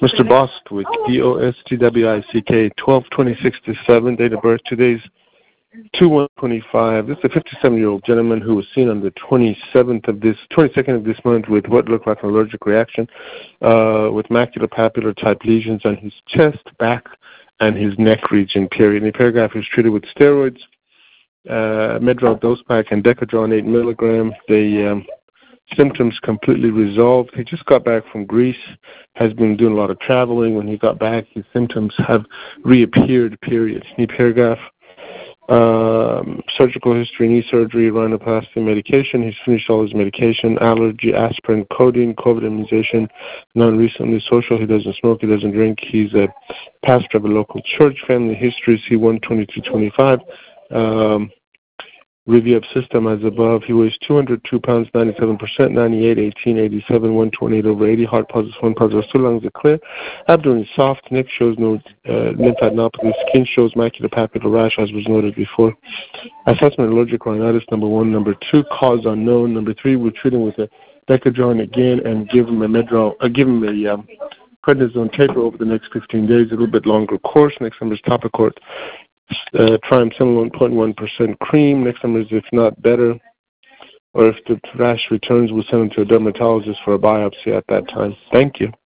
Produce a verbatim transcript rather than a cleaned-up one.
Mister Bostwick, B O S T W I C K, twelve twenty-six to seven, date of birth. Today's two one twenty-five. This is a fifty-seven-year-old gentleman who was seen on the twenty-seventh of this, twenty-second of this month with what looked like an allergic reaction, uh, with maculopapular type lesions on his chest, back, and his neck region, period. In the paragraph, he was treated with steroids, uh, Medrol dose pack, and Decadron eight milligram. The um, symptoms completely resolved. He just got back from Greece, has been doing a lot of traveling. When he got back, his symptoms have reappeared, period. New paragraph. Um, surgical history, knee surgery, rhinoplasty, medication. He's finished all his medication, allergy, aspirin, codeine, COVID immunization, non-recently social. He doesn't smoke, he doesn't drink. He's a pastor of a local church. Family history, C one twenty-two twenty-five. Um, review of system as above. He weighs two hundred two pounds, ninety-seven percent, ninety-eight, eighteen, eighty-seven, one twenty-eight over eighty. Heart positive, one positive, two lungs are clear. Abdomen is soft. Neck shows no uh, lymphadenopathy. Skin shows maculopapular rash, as was noted before. Assessment allergic rhinitis, number one. Number two, cause unknown. Number three, we're treating with a Decadron again and give him a Medrol, uh, give him a um, prednisone taper over the next fifteen days, a little bit longer course. Next number is Topicort. Uh, triamcinolone one point one percent cream. Next number is if not better, or if the rash returns, we'll send him to a dermatologist for a biopsy at that time. Thank you.